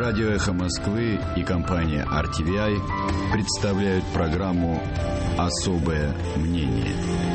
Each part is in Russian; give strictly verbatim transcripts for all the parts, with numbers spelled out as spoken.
Радио «Эхо Москвы» и компания ар ти ви ай представляют программу «Особое мнение».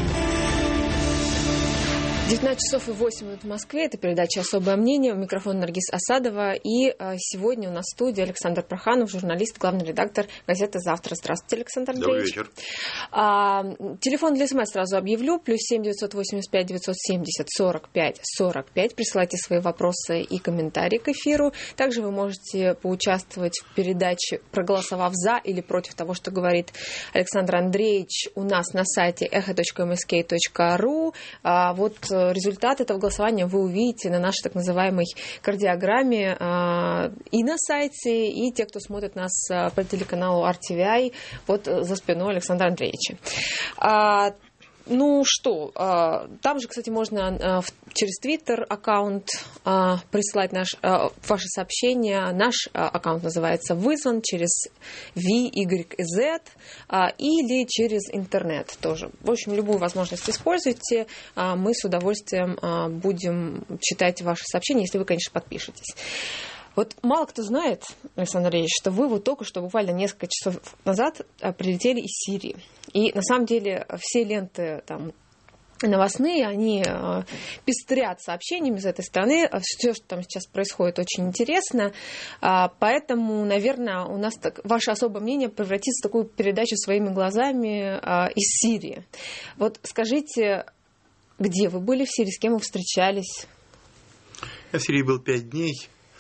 девятнадцать часов и восемь минут в Москве. Это передача «Особое мнение». У микрофона Наргиз Асадова. И а, сегодня у нас в студии Александр Проханов, журналист, главный редактор газеты «Завтра». Здравствуйте, Александр Андреевич. Добрый вечер. А, телефон для СМС сразу объявлю. Плюс семь девятьсот восемьдесят пять девятьсот семьдесят сорок пять сорок пять. Присылайте свои вопросы и комментарии к эфиру. Также вы можете поучаствовать в передаче, проголосовав за или против того, что говорит Александр Андреевич у нас на сайте эхо точка эм эс кей точка ру. А, вот результат этого голосования вы увидите на нашей так называемой кардиограмме э, и на сайте, и те, кто смотрит нас по телеканалу ар ти ви ай, вот за спиной Александра Андреевича. А, ну что, а, там же, кстати, можно а, через Твиттер аккаунт а, присылать наш, а, ваши сообщения. Наш а, аккаунт называется «Вызван» через ви игрек зет а, или через интернет тоже. В общем, любую возможность используйте. А, мы с удовольствием а, будем читать ваши сообщения, если вы, конечно, подпишетесь. Вот мало кто знает, Александр Андреевич, что вы вот только что, буквально несколько часов назад, прилетели из Сирии. И на самом деле все ленты там новостные, они э, пестрят сообщениями из этой страны. Все, что там сейчас происходит, очень интересно. А, поэтому, наверное, у нас так, ваше особое мнение превратится в такую передачу своими глазами э, из Сирии. Вот скажите, где вы были в Сирии, с кем вы встречались? Я в Сирии был пять дней.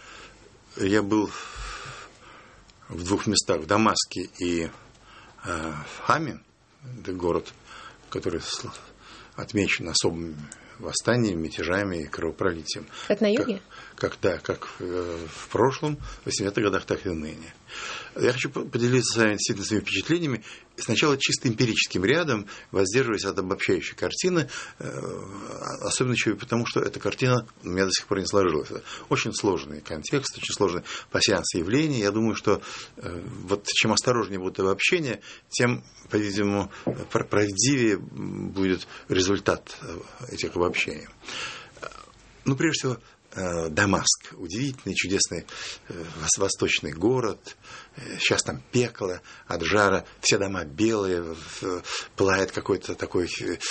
Я был в двух местах, в Дамаске и э, в Хаме, это город, который отмечен особыми восстаниями, мятежами и кровопролитием. Это на юге? Как, как, да, как э, в прошлом, в восьмидесятых годах, так и ныне. Я хочу поделиться с вами действительно своими впечатлениями. Сначала чисто эмпирическим рядом, воздерживаясь от обобщающей картины, особенно еще и потому, что эта картина у меня до сих пор не сложилась. Это очень сложный контекст, очень сложный пассианс явлений. Я думаю, что вот чем осторожнее будет обобщение, тем, по-видимому, правдивее будет результат этих обобщений. Ну, прежде всего, Дамаск. Удивительный, чудесный восточный город. Сейчас там пекло от жара. Все дома белые. Пылает какой-то такой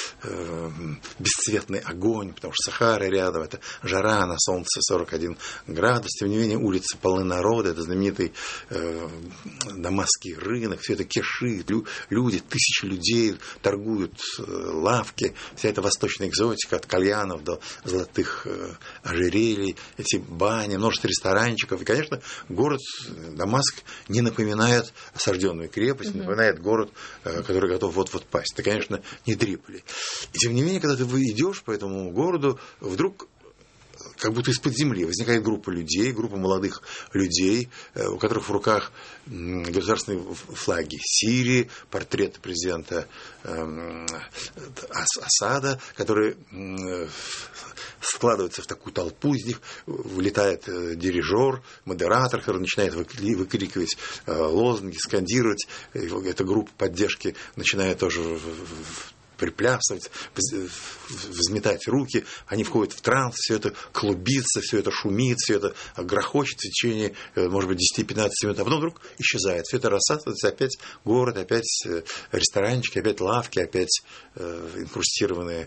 бесцветный огонь, потому что Сахара рядом. Это жара, на солнце сорок один градус. Тем не менее, улицы полны народа. Это знаменитый дамасский рынок. Все это кишит. Люди, тысячи людей торгуют, лавки. Вся эта восточная экзотика от кальянов до золотых ожерелий. Эти бани, множество ресторанчиков. И, конечно, город Дамаск не напоминает осажденную крепость, не напоминает город, который готов вот-вот пасть. Это, конечно, не Триполи. И, тем не менее, когда ты идешь по этому городу, вдруг как будто из-под земли возникает группа людей, группа молодых людей, у которых в руках государственные флаги Сирии, портреты президента Асада, которые складываются в такую толпу, из них вылетает дирижер, модератор, который начинает выкрикивать лозунги, скандировать. Эта группа поддержки начинает тоже приплясывать, взметать руки, они входят в транс, все это клубится, все это шумит, все это грохочет в течение, может быть, десять-пятнадцать минут, а потом вдруг исчезает. Все это рассасывается, опять город, опять ресторанчики, опять лавки, опять инкрустированные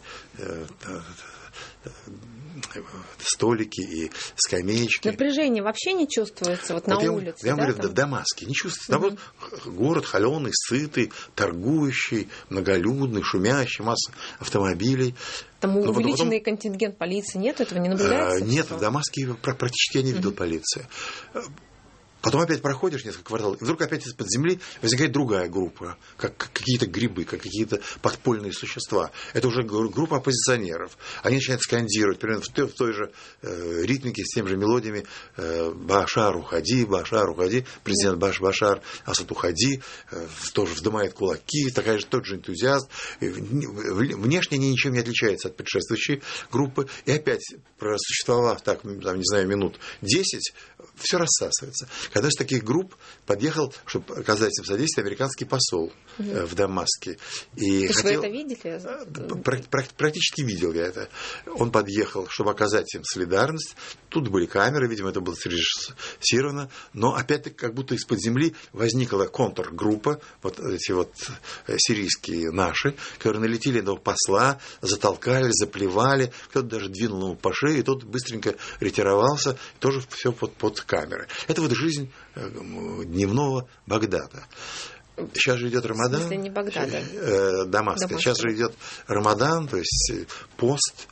столики и скамеечки. Напряжение вообще не чувствуется вот на вот улице? Я вам да, говорю, там? в Дамаске не чувствуется. Угу. Наоборот, город холеный, сытый, торгующий, многолюдный, шумящий, масса автомобилей. Там Но увеличенный потом... контингент полиции нет? Этого не наблюдается? А, нет, в Дамаске практически я не видел угу. полиции. Потом опять проходишь несколько кварталов, и вдруг опять из-под земли возникает другая группа, как какие-то грибы, как какие-то подпольные существа. Это уже группа оппозиционеров. Они начинают скандировать, примерно в той, в той же э, ритмике, с теми же мелодиями э, «Башар, уходи, Башар, уходи», президент Баш Башар, Асад, уходи, э, тоже вздымает кулаки, такая же, тот же энтузиаст. Внешне они ничем не отличаются от предшествующей группы. И опять, просуществовав так, там, не знаю, минут десять, все рассасывается. К одной из таких групп подъехал, чтобы оказать им содействие, американский посол угу. в Дамаске. И То хотел... вы это видели? Практически видел я это. Он подъехал, чтобы оказать им солидарность. Тут были камеры, видимо, это было срежиссировано. Но опять-таки, как будто из-под земли возникла контргруппа, вот эти вот сирийские наши, которые налетели на посла, затолкали, заплевали, кто-то даже двинул ему по шее, и тот быстренько ретировался, тоже все под, под камеры. Это вот жизнь дневного Багдада. Сейчас же идет Рамадан. В смысле, не Багдада. Э, Дамаска. Дамаска. Сейчас же идет Рамадан, то есть пост,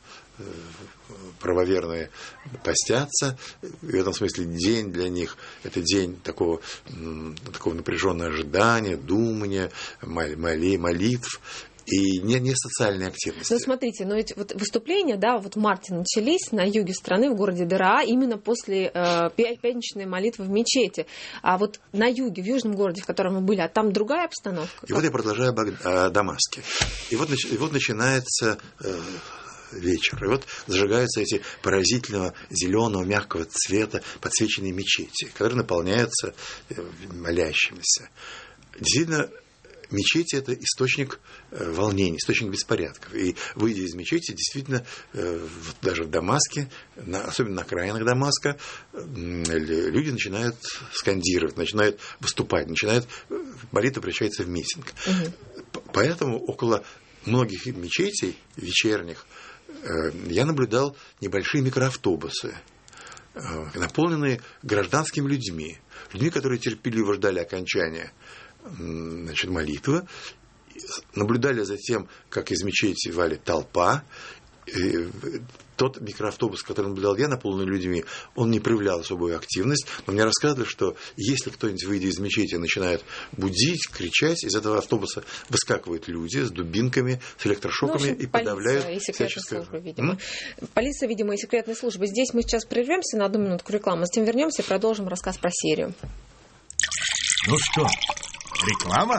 правоверные постятся. И в этом смысле день для них это день такого, такого напряженного ожидания, думания, молей, молитв. И не, не социальной активности. Ну, смотрите, но ведь вот выступления, да, вот в марте начались на юге страны, в городе Дараа, именно после э, пятничной молитвы в мечети. А вот на юге, в южном городе, в котором мы были, а там другая обстановка? И вот я продолжаю о Дамаске. И вот, и вот начинается... Э, вечер. И вот зажигаются эти поразительного зеленого мягкого цвета подсвеченные мечети, которые наполняются молящимися. Действительно, мечети – это источник волнений, источник беспорядков. И выйдя из мечети, действительно, даже в Дамаске, особенно на окраинах Дамаска, люди начинают скандировать, начинают выступать, начинают, молитва превращается в митинг. Угу. Поэтому около многих мечетей вечерних я наблюдал небольшие микроавтобусы, наполненные гражданскими людьми, людьми, которые терпеливо ждали окончания, значит, молитвы, наблюдали за тем, как из мечети валит толпа. И тот микроавтобус, который наблюдал я, наполненный людьми, он не проявлял особую активность, но мне рассказывали, что если кто-нибудь, выйдя из мечети, начинает будить, кричать, из этого автобуса выскакивают люди с дубинками, с электрошоками, ну, и подавляют и всяческое... служба, видимо. М? Полиция, видимо, и секретная служба. Здесь мы сейчас прервемся на одну минутку рекламы, затем вернемся и продолжим рассказ про Сирию. Ну что, реклама?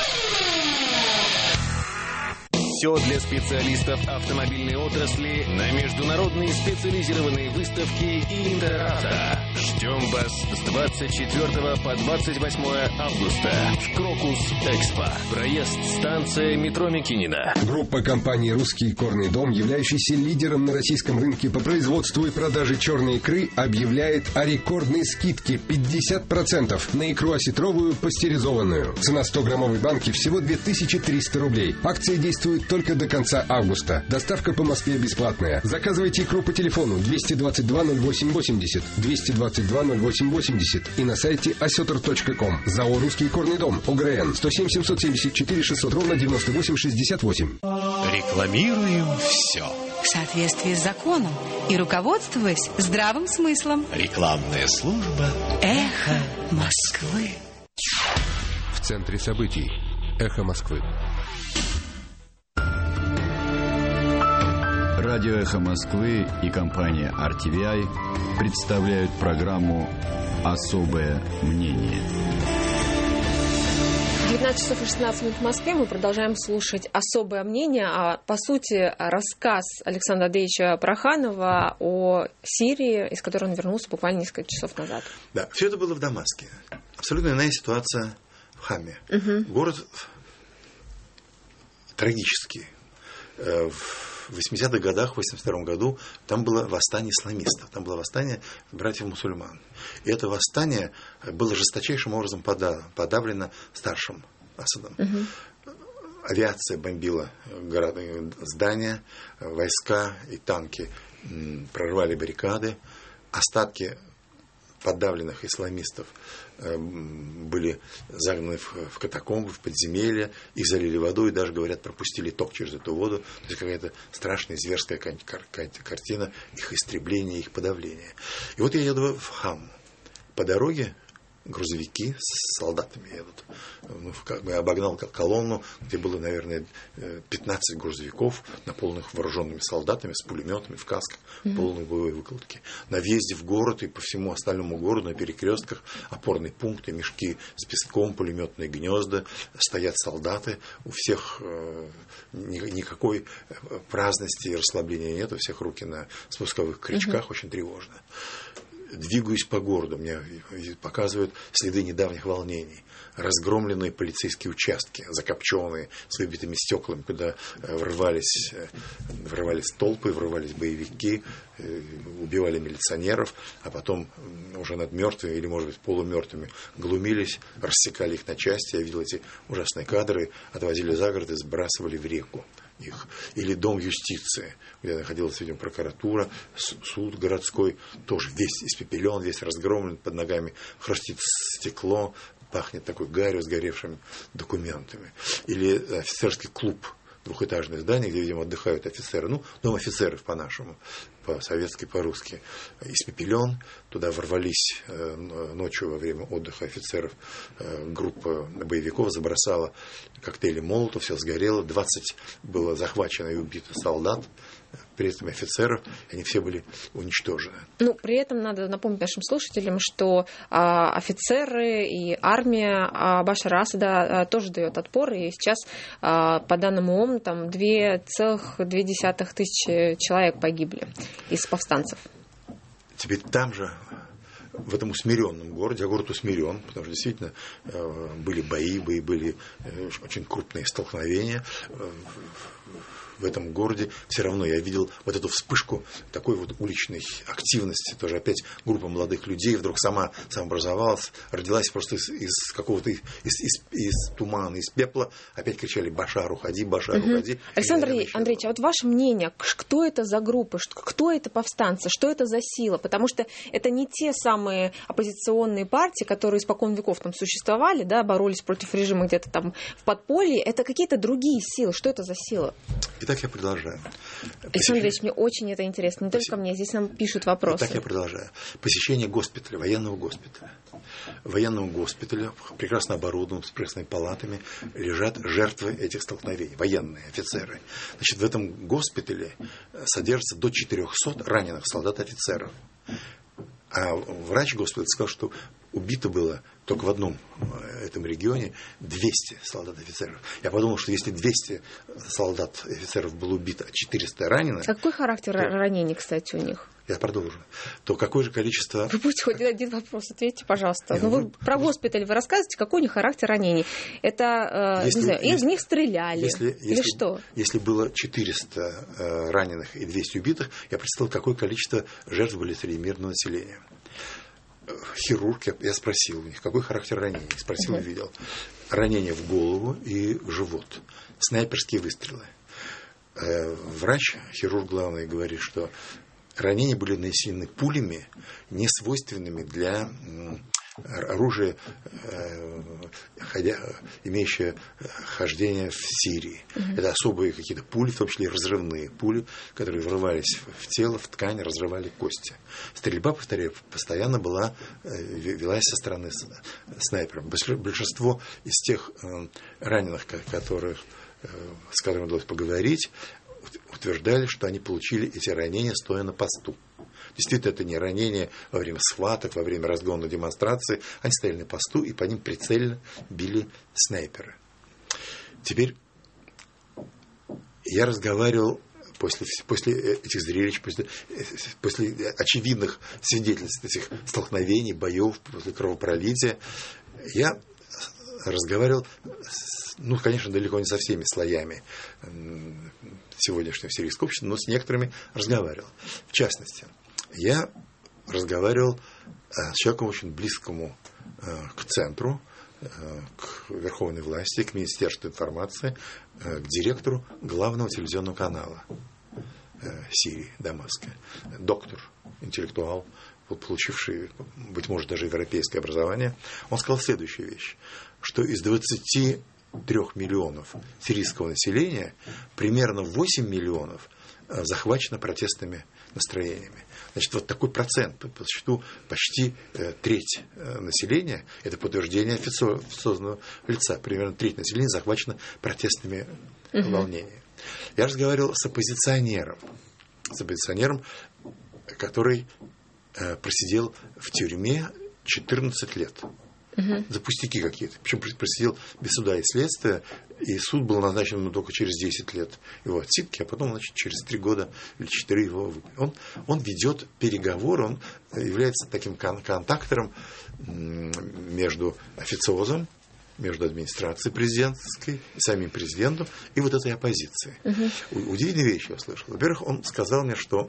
Все для специалистов автомобильной отрасли на международные специализированные выставки и Интеравто. Ждем вас с двадцать четвёртого по двадцать восьмое августа в Крокус Экспо. Проезд станция метро Микинина. Группа компании «Русский икорный дом», являющийся лидером на российском рынке по производству и продаже черной икры, объявляет о рекордной скидке пятьдесят процентов на икру осетровую пастеризованную. Цена сто-граммовой банки всего две тысячи триста рублей. Акция действует только до конца августа. Доставка по Москве бесплатная. Заказывайте икру по телефону двести двадцать два ноль восемь восемьдесят, двести двадцать два ноль восемь восемьдесят и на сайте осетр точка ком. ЗАО «Русский икорный дом». ОГРН сто семь семьсот семьдесят четыре шестьсот ровно девяносто восемь шестьдесят восемь. Рекламируем все. В соответствии с законом и руководствуясь здравым смыслом. Рекламная служба «Эхо Москвы». В центре событий. «Эхо Москвы». Радио «Эхо Москвы» и компания ар ти ви ай представляют программу «Особое мнение». девятнадцать часов и шестнадцать минут в Москве. Мы продолжаем слушать «Особое мнение», а по сути рассказ Александра Андреевича Пороханова о Сирии, из которой он вернулся буквально несколько часов назад. Да, все это было в Дамаске. Абсолютно иная ситуация в Хаме. Угу. Город трагический. В восьмидесятых годах, в восемьдесят втором году, там было восстание исламистов, там было восстание братьев-мусульман. И это восстание было жесточайшим образом подавлено старшим Асадом. Угу. Авиация бомбила города, здания, войска и танки прорвали баррикады, остатки подавленных исламистов были загнаны в катакомбы, в подземелья, их залили водой, и даже, говорят, пропустили ток через эту воду. То есть какая-то страшная, зверская картина их истребления, их подавления. И вот я еду в Хам. По дороге грузовики с солдатами едут. Ну, я обогнал колонну, где было, наверное, пятнадцать грузовиков, наполненных вооруженными солдатами, с пулеметами, в касках, в полной боевой выкладке. На въезде в город и по всему остальному городу, на перекрестках, опорные пункты, мешки с песком, пулеметные гнезда, стоят солдаты. У всех э, никакой праздности и расслабления нет, у всех руки на спусковых крючках, очень тревожно. двигаюсь по городу, мне показывают следы недавних волнений, разгромленные полицейские участки, закопченные, с выбитыми стеклами, куда врывались, врывались толпы, врывались боевики, убивали милиционеров, а потом уже над мертвыми или, может быть, полумертвыми глумились, рассекали их на части. Я видел эти ужасные кадры, отвозили за город и сбрасывали в реку их. Или дом юстиции, где находилась, видимо, прокуратура, суд городской, тоже весь испепелен, весь разгромлен, под ногами хрустит стекло, пахнет такой гарью, сгоревшими документами. Или офицерский клуб, двухэтажное здание, где, видимо, отдыхают офицеры. Ну, дом офицеров по-нашему, по-советски, по-русски. Испепелен. Туда ворвались ночью во время отдыха офицеров группа боевиков, забросала коктейли Молотов, все сгорело. двадцать было захвачено и убито солдат, при этом офицеров, они все были уничтожены. Ну, при этом надо напомнить нашим слушателям, что а, офицеры и армия а, Башара Асада а, тоже дает отпор, и сейчас, а, по данным ООН, там две целых две десятых тысячи человек погибли из повстанцев. Теперь там же, в этом усмиренном городе, а город усмирен, потому что действительно были бои, бои были очень крупные столкновения. В этом городе все равно я видел вот эту вспышку такой вот уличной активности. Тоже опять группа молодых людей вдруг сама самообразовалась, родилась просто из, из какого-то из, из, из тумана, из пепла. Опять кричали: «Башар, уходи, Башар, угу. уходи». Александр Андреевич, а вот ваше мнение, кто это за группы, кто это повстанцы, что это за сила? Потому что это не те самые оппозиционные партии, которые испокон веков там существовали, да, боролись против режима где-то там в подполье. Это какие-то другие силы. Что это за сила? Итак, я продолжаю. Александр Ильич, мне очень это интересно. Не Посещ... только мне, здесь нам пишут вопросы. Итак, я продолжаю. Посещение госпиталя, военного госпиталя. В военном госпитале, прекрасно оборудованном, с прекрасными палатами, лежат жертвы этих столкновений, военные, офицеры. Значит, в этом госпитале содержится до четырехсот раненых солдат и офицеров. А врач госпиталя сказал, что убито было только в одном этом регионе двести солдат и офицеров. Я подумал, что если двести солдат и офицеров было убито, а четыреста ранено... Какой характер то... ранений, кстати, у них? Я продолжу. То какое же количество... Вы будете хоть один вопрос, ответьте, пожалуйста. Нет, ну, вы, вы про госпиталь вы рассказываете, какой у них характер ранений? Это, если, не знаю, если, в них стреляли если, или если, что? Если было четыреста э, раненых и двести убитых, я представил, какое количество жертв были среди мирного населения. Хирург, я, я спросил у них, какой характер ранений. Спросил и uh-huh. увидел. Ранение в голову и в живот. Снайперские выстрелы. Э, врач, хирург главный, говорит, что ранения были нанесены пулями, не свойственными для оружия, имеющее хождение в Сирии. Mm-hmm. Это особые какие-то пули, в том числе разрывные пули, которые врывались в тело, в ткань, разрывали кости. Стрельба, повторяю, постоянно была, велась со стороны снайперов. Большинство из тех раненых, которых, с которыми удалось поговорить, утверждали, что они получили эти ранения, стоя на посту. Действительно, это не ранения во время схваток, во время разгона демонстрации. Они стояли на посту, и по ним прицельно били снайперы. Теперь я разговаривал после, после этих зрелищ, после, после очевидных свидетельств этих столкновений, боев, после кровопролития. Я разговаривал, ну, конечно, далеко не со всеми слоями сегодняшнего сирийского общества, но с некоторыми разговаривал. В частности, я разговаривал с человеком очень близкому к центру, к верховной власти, к Министерству информации, к директору главного телевизионного канала Сирии, Дамаска. Доктор, интеллектуал, получивший, быть может, даже европейское образование. Он сказал следующую вещь, что из двадцати трёх миллионов сирийского населения примерно восемь миллионов захвачено протестными настроениями. Значит, вот такой процент, по счету почти э, треть э, населения, это подтверждение официозного лица, примерно треть населения захвачено протестными uh-huh. волнениями. Я разговаривал с оппозиционером, с оппозиционером, который э, просидел в тюрьме четырнадцать лет. Угу. За пустяки какие-то. Причем просидел без суда и следствия, и суд был назначен ему только через десять лет его отсидки, а потом, значит, через три года или четыре его выпили. Он, он ведет переговоры, он является таким кон- контактором между официозом, между администрацией президентской и самим президентом, и вот этой оппозицией. Uh-huh. Удивительные вещи я услышал. Во-первых, он сказал мне, что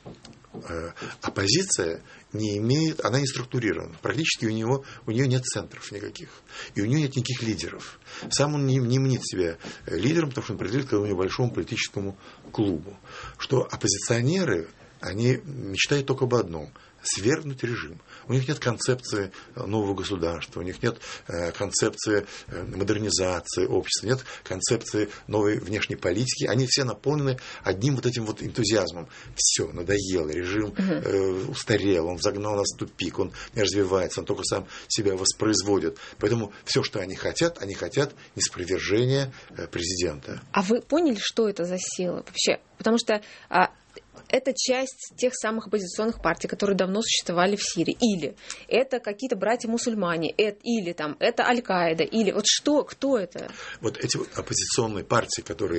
э, оппозиция не имеет, она не структурирована. Практически у него, у нее нет центров никаких. И у нее нет никаких лидеров. Сам он не, не мнит себя лидером, потому что он принадлежит к этому небольшому политическому клубу. Что оппозиционеры, они мечтают только об одном – свергнуть режим. У них нет концепции нового государства, у них нет э, концепции э, модернизации общества, нет концепции новой внешней политики. Они все наполнены одним вот этим вот энтузиазмом. Все, надоело, режим э, устарел, он загнал нас в тупик, он не развивается, он только сам себя воспроизводит. Поэтому все, что они хотят, они хотят неспровержения э, президента. А вы поняли, что это за сила вообще? Потому что... А... это часть тех самых оппозиционных партий, которые давно существовали в Сирии. Или это какие-то братья-мусульмане, это, или там, это Аль-Каида, или вот что, кто это? Вот эти вот оппозиционные партии, которые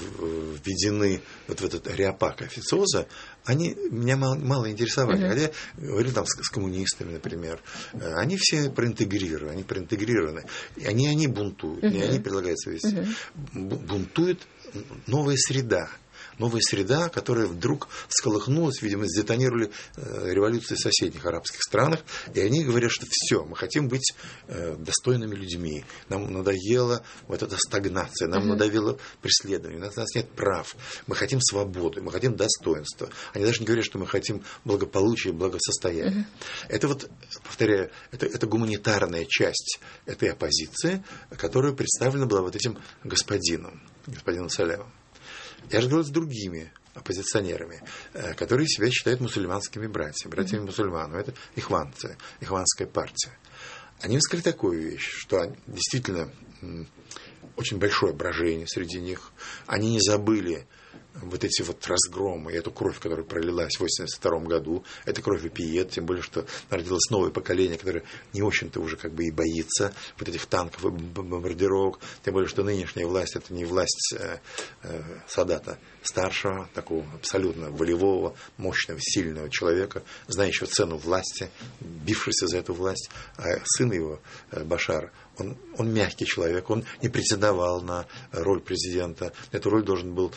введены вот в этот ареопаг официоза, они меня мало, мало интересовали. Uh-huh. Хотя, говорю там с, с коммунистами, например, они все проинтегрированы, они проинтегрированы. И они, они бунтуют, uh-huh. не они предлагают свои... Uh-huh. Бунтует новая среда. Новая среда, которая вдруг всколыхнулась, видимо, сдетонировали э, революции в соседних арабских странах, и они говорят, что все, мы хотим быть э, достойными людьми, нам надоела вот эта стагнация, нам uh-huh. надоело преследование, у нас, у нас нет прав, мы хотим свободы, мы хотим достоинства. Они даже не говорят, что мы хотим благополучия, благосостояния. Uh-huh. Это вот, повторяю, это, это гуманитарная часть этой оппозиции, которая представлена была вот этим господином, господином Салемом. Я разговаривал с другими оппозиционерами, которые себя считают мусульманскими братьями, братьями мусульманами. Это ихванцы, ихванская партия. Они сказали такую вещь, что действительно очень большое брожение среди них. Они не забыли вот эти вот разгромы, и эту кровь, которая пролилась в восемьдесят втором году, это кровь вопиет, тем более, что родилось новое поколение, которое не очень-то уже как бы и боится вот этих танков и бомбардировок, тем более, что нынешняя власть, это не власть э, э, Садата старшего, такого абсолютно волевого, мощного, сильного человека, знающего цену власти, бившегося за эту власть, а сын его, э, Башар, он, он мягкий человек, он не претендовал на роль президента, на эту роль должен был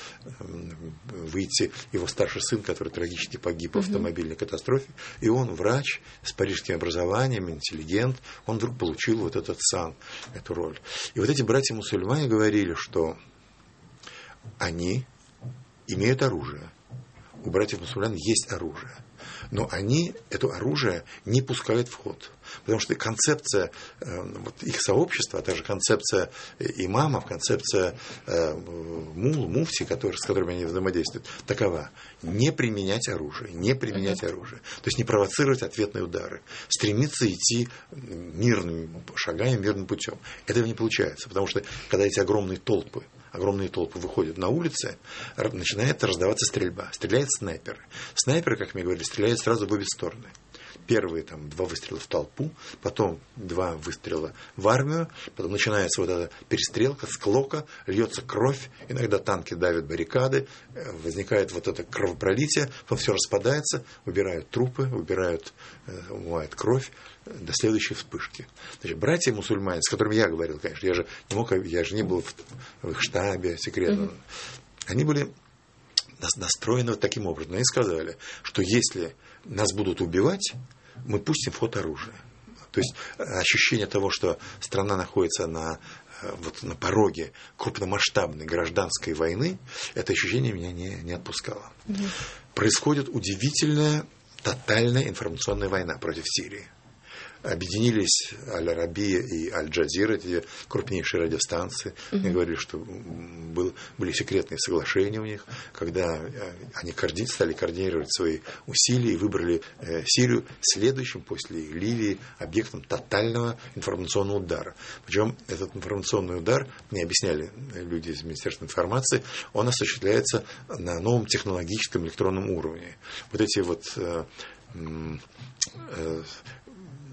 выйти его старший сын, который трагически погиб в автомобильной катастрофе, и он врач с парижским образованием, интеллигент, он вдруг получил вот этот сан, эту роль. И вот эти братья-мусульмане говорили, что они имеют оружие. У братьев-мусульман есть оружие. Но они это оружие не пускают в ход. Потому что концепция э, вот их сообщества, а также концепция имамов, концепция э, мул, муфти, который, с которыми они взаимодействуют, такова: не применять оружие, не применять uh-huh. оружие. То есть не провоцировать ответные удары. Стремиться идти мирными шагами, мирным путем. Этого не получается, потому что когда эти огромные толпы, огромные толпы выходят на улицы, начинает раздаваться стрельба. Стреляют снайперы. Снайперы, как мне говорили, стреляют сразу в обе стороны. Первые там, два выстрела в толпу, потом два выстрела в армию, потом начинается вот эта перестрелка, склока, льется кровь, иногда танки давят баррикады, возникает вот это кровопролитие, потом все распадается, убирают трупы, убирают, умывают кровь до следующей вспышки. Значит, братья-мусульмане, с которыми я говорил, конечно, я же не мог, я же не был в, в их штабе секретном, mm-hmm. они были настроены вот таким образом. Они сказали, что если нас будут убивать, мы пустим в ход оружие. То есть ощущение того, что страна находится на, вот, на пороге крупномасштабной гражданской войны, это ощущение меня не, не отпускало. Mm-hmm. Происходит удивительная, тотальная информационная война против Сирии. Объединились Аль-Арабия и Аль-Джазира, эти крупнейшие радиостанции. Mm-hmm. Мне говорили, что был, были секретные соглашения у них, когда они коорди... стали координировать свои усилия и выбрали э, Сирию следующим после Ливии объектом тотального информационного удара. Причем этот информационный удар, мне объясняли люди из Министерства информации, он осуществляется на новом технологическом электронном уровне. Вот эти вот... Э, э,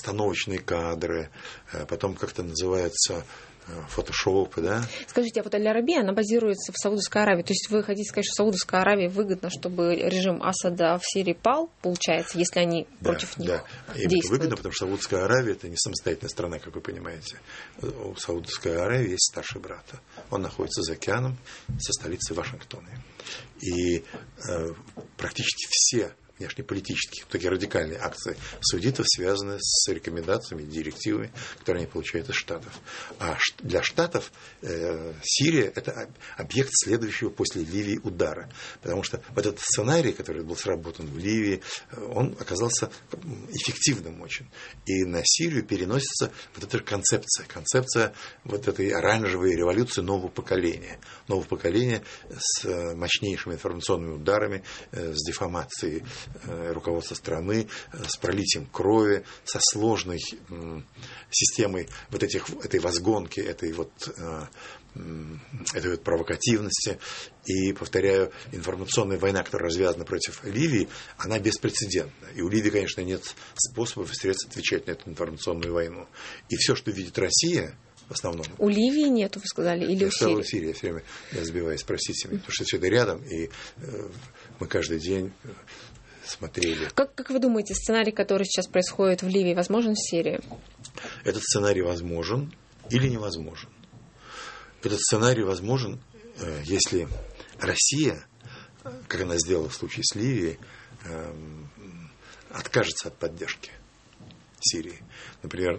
постановочные кадры, потом как-то называется фотошопы, да. Скажите, а вот Аль-Арабия, она базируется в Саудовской Аравии. То есть вы хотите сказать, что Саудовской Аравии выгодно, чтобы режим Асада в Сирии пал, получается, если они да, против них да. Им действуют? Это выгодно, потому что Саудовская Аравия – это не самостоятельная страна, как вы понимаете. У Саудовской Аравии есть старший брат. Он находится за океаном со столицей Вашингтоне. И э, практически все внешнеполитические, такие радикальные акции саудитов связаны с рекомендациями, директивами, которые они получают из Штатов. А для Штатов э, Сирия – это объект следующего после Ливии удара. Потому что вот этот сценарий, который был сработан в Ливии, он оказался эффективным очень. И на Сирию переносится вот эта концепция, концепция вот этой оранжевой революции нового поколения. Нового поколения с мощнейшими информационными ударами, с дефамацией руководства страны, с пролитием крови, со сложной системой вот этих, этой возгонки, этой вот, этой вот провокативности. И, повторяю, информационная война, которая развязана против Ливии, она беспрецедентна. И у Ливии, конечно, нет способов и средств отвечать на эту информационную войну. И все, что видит Россия, в основном. У Ливии нету, вы сказали, или я у Сирии? У Сирии, я все время сбиваюсь, простите меня, потому что все это рядом, и мы каждый день смотрели. Как, как вы думаете, сценарий, который сейчас происходит в Ливии, возможен в Сирии? Этот сценарий возможен или невозможен. Этот сценарий возможен, если Россия, как она сделала в случае с Ливией, откажется от поддержки Сирии. Например,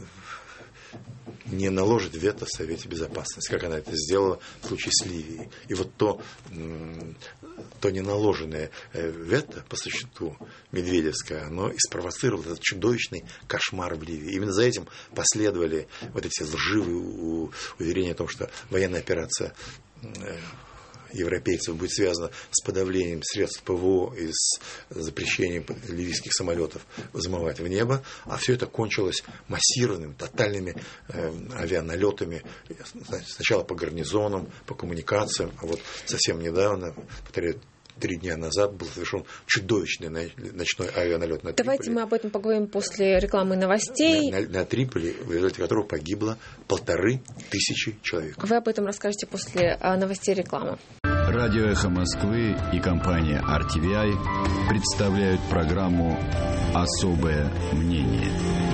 не наложит вето в Совете Безопасности, как она это сделала в случае с Ливией. И вот то, то неналоженное вето, по существу, медведевское, оно и спровоцировало этот чудовищный кошмар в Ливии. Именно за этим последовали вот эти лживые уверения о том, что военная операция европейцев будет связано с подавлением средств ПВО и с запрещением ливийских самолетов взмывать в небо, а все это кончилось массированными, тотальными э, авианалетами, сначала по гарнизонам, по коммуникациям, а вот совсем недавно, повторяю, три дня назад был совершен чудовищный ночной авианалет на Триполи. Давайте мы об этом поговорим после рекламы и новостей. На, на, на Триполи, в результате которого погибло полторы тысячи человек. Вы об этом расскажете после новостей и рекламы. Радио «Эхо Москвы» и компания ар ти ви ай представляют программу «Особое мнение».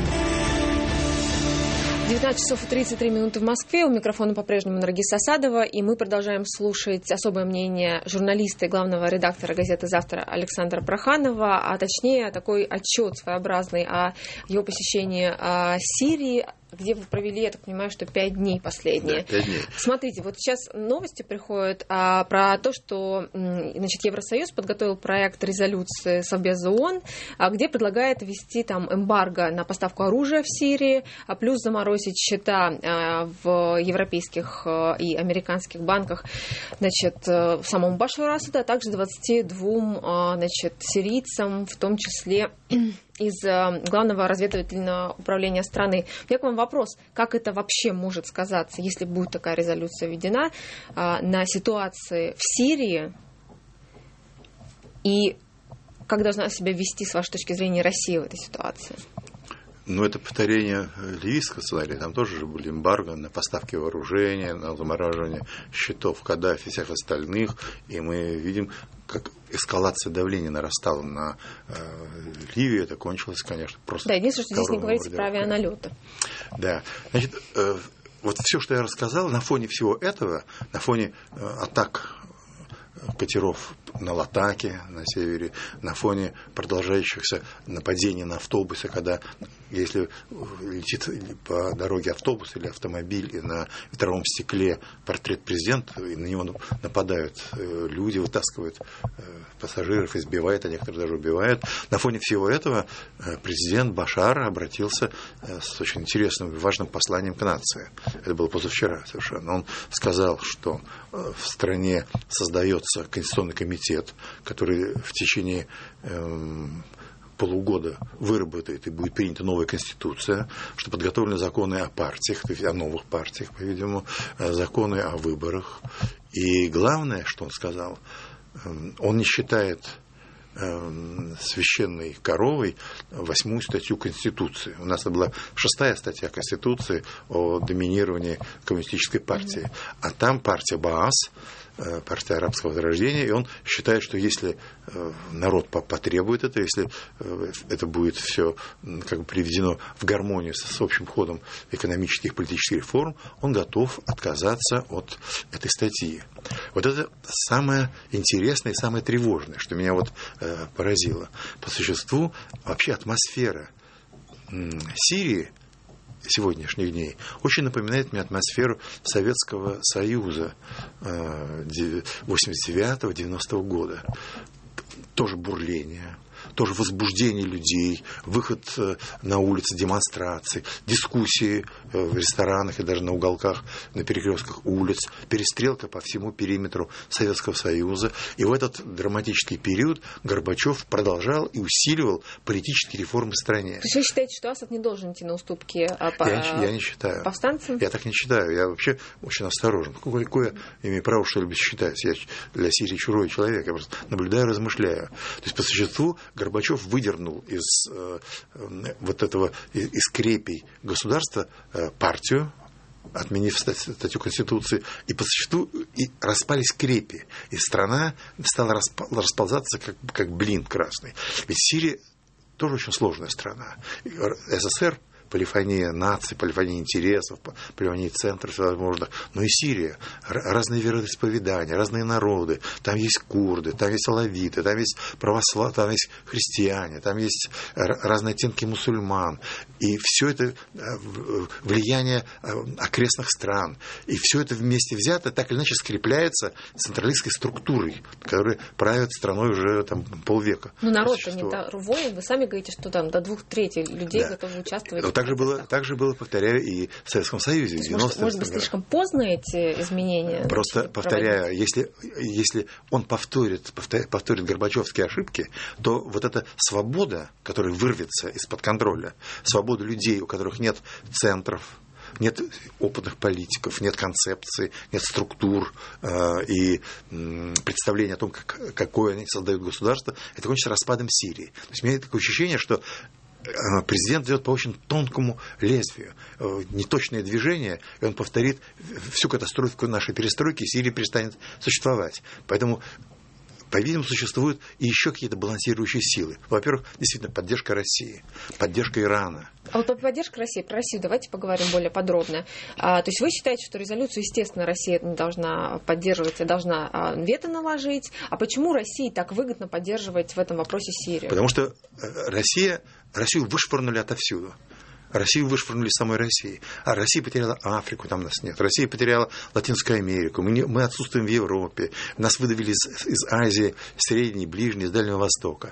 девятнадцать часов и тридцать три минуты в Москве. У микрофона по-прежнему Наргиз Асадова. И мы продолжаем слушать особое мнение журналиста и главного редактора газеты «Завтра» Александра Проханова, а точнее такой отчет своеобразный о его посещении Сирии, где вы провели, я так понимаю, что пять дней последние. Да, пять дней. Смотрите, вот сейчас новости приходят а, про то, что значит, Евросоюз подготовил проект резолюции Совбеза ООН, а, где предлагает ввести там эмбарго на поставку оружия в Сирии, а плюс заморозить счета а, в европейских а, и американских банках, значит, самому Башару Асаду, а также двадцати двум а, значит, сирийцам, в том числе из Главного разведывательного управления страны. У меня к вам вопрос, как это вообще может сказаться, если будет такая резолюция введена, на ситуации в Сирии, и как должна себя вести, с вашей точки зрения, Россия в этой ситуации? Ну, это повторение ливийского сценария. Там тоже же были эмбарго на поставки вооружения, на замораживание счетов Каддафи и всех остальных. И мы видим, как эскалация давления нарастала на э, Ливию. Это кончилось, конечно, просто... Да, единственное, что здесь не говорится про авианалеты. Да. Значит, э, вот все, что я рассказал, на фоне всего этого, на фоне э, атак катеров на Латаке, на севере, на фоне продолжающихся нападений на автобусы, когда, если летит по дороге автобус или автомобиль, и на ветровом стекле портрет президента, и на него нападают люди, вытаскивают пассажиров, избивают, а некоторые даже убивают. На фоне всего этого президент Башар обратился с очень интересным и важным посланием к нации. Это было позавчера совершенно. Он сказал, что в стране создается конституционный комитет, который в течение э, полугода выработает и будет принята новая конституция, что подготовлены законы о партиях, то есть о новых партиях, по-видимому, законы о выборах. И главное, что он сказал, э, он не считает э, священной коровой восьмую статью Конституции. У нас это была шестая статья Конституции о доминировании коммунистической партии. А там партия Баас, партия арабского возрождения, и он считает, что если народ потребует это, если это будет все как бы приведено в гармонию с общим ходом экономических и политических реформ, он готов отказаться от этой статьи. Вот это самое интересное и самое тревожное, что меня вот поразило. По существу вообще атмосфера Сирии сегодняшних дней очень напоминает мне атмосферу Советского Союза восемьдесят девятого — девяностого года. Тоже бурление, тоже возбуждение людей, выход на улицы, демонстрации, дискуссии в ресторанах и даже на уголках, на перекрестках улиц, перестрелка по всему периметру Советского Союза. И в этот драматический период Горбачев продолжал и усиливал политические реформы в стране. То есть вы считаете, что Асад не должен идти на уступки по... я, я не считаю. повстанцам? Я так не считаю. Я вообще очень осторожен. Какое, какое я имею право что-либо считать? Я для Сирии чужой человек. Я просто наблюдаю, размышляю. То есть по существу Горбачев выдернул из э, вот этого, из, из крепей государства э, партию, отменив статью Конституции, и по существу и распались крепи. И страна стала расползаться, как, как блин красный. Ведь Сирия тоже очень сложная страна. СССР — полифония наций, полифония интересов, полифония центров всевозможных. Но и Сирия. Разные вероисповедания, разные народы. Там есть курды, там есть алавиты, там есть православные, там есть христиане, там есть разные оттенки мусульман. И все это влияние окрестных стран. И все это вместе взято так или иначе скрепляется централистской структурой, которая правит страной уже там, полвека. Но народ-то не воин. Вы сами говорите, что там до двух третей людей да. готовы участвовать. Так же, было, так же было, повторяю, и в Советском Союзе. Может, может быть, слишком поздно эти изменения? Просто, повторяю, если, если он повторит, повторит, повторит горбачевские ошибки, то вот эта свобода, которая вырвется из-под контроля, свобода людей, у которых нет центров, нет опытных политиков, нет концепции, нет структур э, и э, представления о том, как, какое они создают государство, это кончится распадом Сирии. То есть у меня такое ощущение, что президент идет по очень тонкому лезвию. Неточное движение, и он повторит всю катастрофу нашей перестройки, и Сирия перестанет существовать. Поэтому, по-видимому, существуют и еще какие-то балансирующие силы. Во-первых, действительно, поддержка России, поддержка Ирана. А вот поддержка России, про Россию давайте поговорим более подробно. А, то есть вы считаете, что резолюцию, естественно, Россия не должна поддерживать, а должна а, вето наложить. А почему России так выгодно поддерживать в этом вопросе Сирию? Потому что Россия, Россию вышвырнули отовсюду. Россию вышвырнули из самой России. А Россия потеряла Африку, там нас нет. Россия потеряла Латинскую Америку. Мы, не, мы отсутствуем в Европе. Нас выдавили из, из Азии, Средней, Ближней, из Дальнего Востока.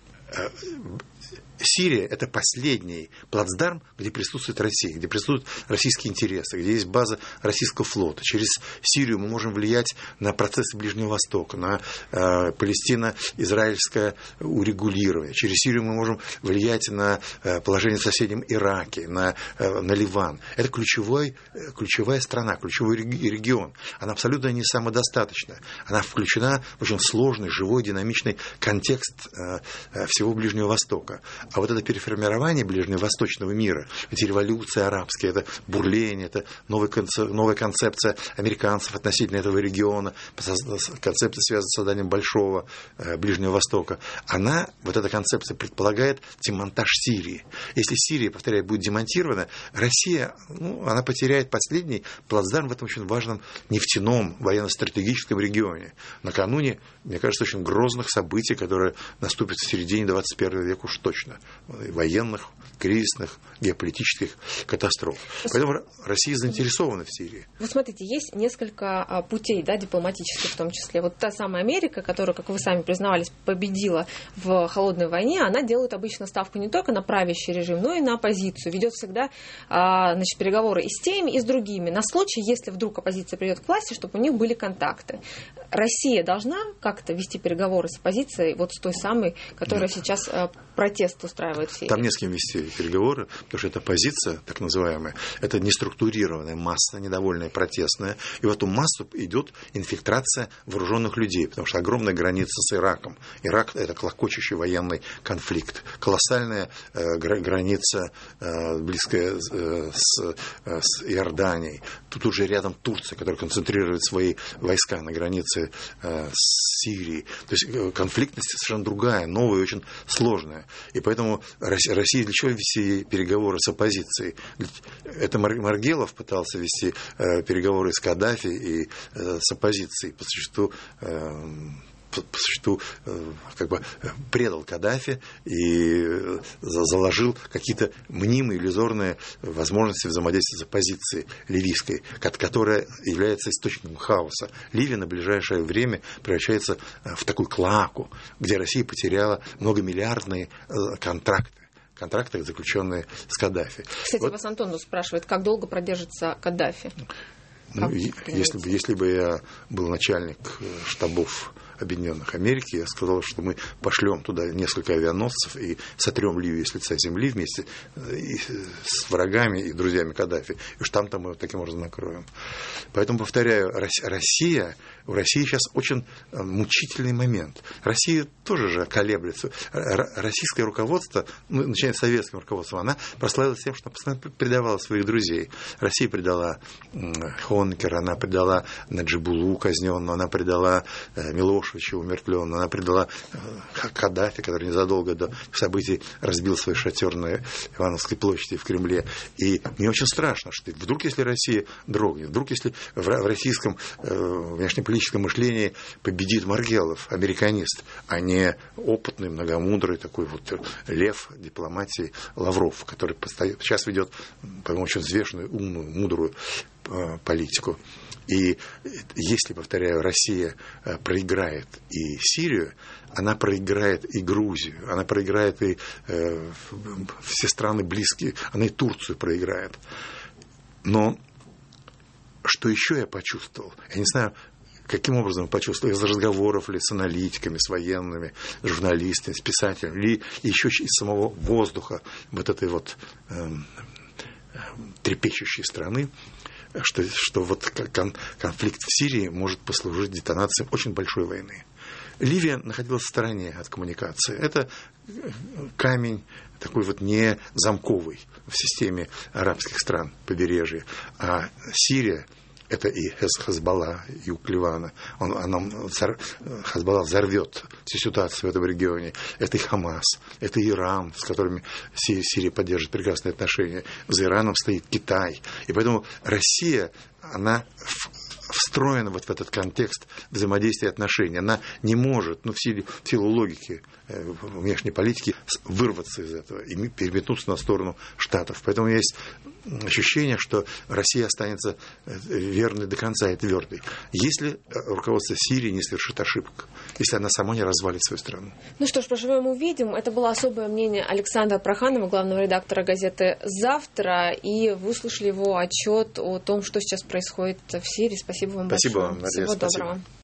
Сирия – это последний плацдарм, где присутствует Россия, где присутствуют российские интересы, где есть база российского флота. Через Сирию мы можем влиять на процессы Ближнего Востока, на э, палестино-израильское урегулирование. Через Сирию мы можем влиять на э, положение в соседнем Ираке, на, э, на Ливан. Это ключевой, э, ключевая страна, ключевой регион. Она абсолютно не самодостаточна. Она включена в очень сложный, живой, динамичный контекст э, э, всего Ближнего Востока. А вот это переформирование ближневосточного мира, эти революции арабские, это бурление, это новая, концеп- новая концепция американцев относительно этого региона, концепция, связанная с созданием большого э, Ближнего Востока, она, вот эта концепция предполагает демонтаж Сирии. Если Сирия, повторяю, будет демонтирована, Россия, ну, она потеряет последний плацдарм в этом очень важном нефтяном военно-стратегическом регионе. Накануне, мне кажется, очень грозных событий, которые наступят в середине двадцать первого века уж точно. Военных, кризисных, геополитических катастроф. Поэтому Россия заинтересована в Сирии. Вот смотрите, есть несколько путей, да, дипломатических в том числе. Вот та самая Америка, которая, как вы сами признавались, победила в холодной войне, она делает обычно ставку не только на правящий режим, но и на оппозицию. Ведет всегда, значит, переговоры и с теми, и с другими. На случай, если вдруг оппозиция придет к власти, чтобы у них были контакты. Россия должна как-то вести переговоры с оппозицией, вот с той самой, которая Нет. сейчас протест устраивает в Сирии? Там не с кем вести переговоры, потому что эта позиция, так называемая, это неструктурированная масса, недовольная, протестная. И в эту массу идет инфильтрация вооруженных людей, потому что огромная граница с Ираком. Ирак – это клокочущий военный конфликт. Колоссальная э, граница, э, близкая э, с, э, с Иорданией. Тут уже рядом Турция, которая концентрирует свои войска на границе э, с Сирией. То есть э, конфликтность совершенно другая, новая и очень сложная. И поэтому Россия для чего вести переговоры с оппозицией? Это Маргелов пытался вести э, переговоры с Каддафи и э, с оппозицией. По существу, э, по, по существу э, как бы предал Каддафи и заложил какие-то мнимые, иллюзорные возможности взаимодействия с оппозицией ливийской, которая является источником хаоса. Ливия на ближайшее время превращается в такую клоаку, где Россия потеряла многомиллиардные контракты. контракты, заключенные с Каддафи. Кстати, вот. вас Антон спрашивает, как долго продержится Каддафи? Ну, если бы, если бы я был начальник штабов Объединенных Америки, я сказал, что мы пошлем туда несколько авианосцев и сотрем Ливию с лица земли вместе и с врагами и друзьями Каддафи. И уж там-то мы таким образом накроем. Поэтому, повторяю, Россия, у России сейчас очень мучительный момент. Россия тоже же колеблется. Российское руководство, ну, начиная с советским руководством, она прославилась тем, что постоянно предавала своих друзей. Россия предала Хонекера, она предала Наджибулу казненного, она предала Милошевича умертвленного, она предала Каддафи, который незадолго до событий разбил свои шатер на Ивановской площади в Кремле. И мне очень страшно, что вдруг, если Россия дрогнет, вдруг, если в российском внешнеполитическом мышлении победит Маргелов, американист, а не опытный, многомудрый такой вот лев дипломатии Лавров, который сейчас ведет, по-моему, очень взвешенную, умную, мудрую политику. И если, повторяю, Россия проиграет и Сирию, она проиграет и Грузию, она проиграет и э, все страны близкие, она и Турцию проиграет. Но что еще я почувствовал? Я не знаю, каким образом я почувствовал, из разговоров ли с аналитиками, с военными, с журналистами, с писателями, ли еще из самого воздуха вот этой вот э, трепещущей страны, Что, что вот кон, конфликт в Сирии может послужить детонацией очень большой войны. Ливия находилась в стороне от коммуникации. Это камень такой вот не замковый в системе арабских стран побережья. А Сирия — это и Хезболла, юг Ливана. Он, она, Хезболла взорвет всю ситуацию в этом регионе. Это и Хамас, это и Иран, с которыми Сирия поддерживает прекрасные отношения. За Ираном стоит Китай. И поэтому Россия, она встроена вот в этот контекст взаимодействия и отношений. Она не может, ну, в силу, в силу логики э, внешней политики, вырваться из этого и переметнуться на сторону Штатов. Поэтому есть ощущение, что Россия останется верной до конца и твердой, если руководство Сирии не совершит ошибок, если она сама не развалит свою страну. Ну что ж, поживем увидим. Это было особое мнение Александра Проханова, главного редактора газеты «Завтра», и вы услышали его отчет о том, что сейчас происходит в Сирии. Спасибо вам Спасибо большое. вам, Надя, Всего спасибо. доброго.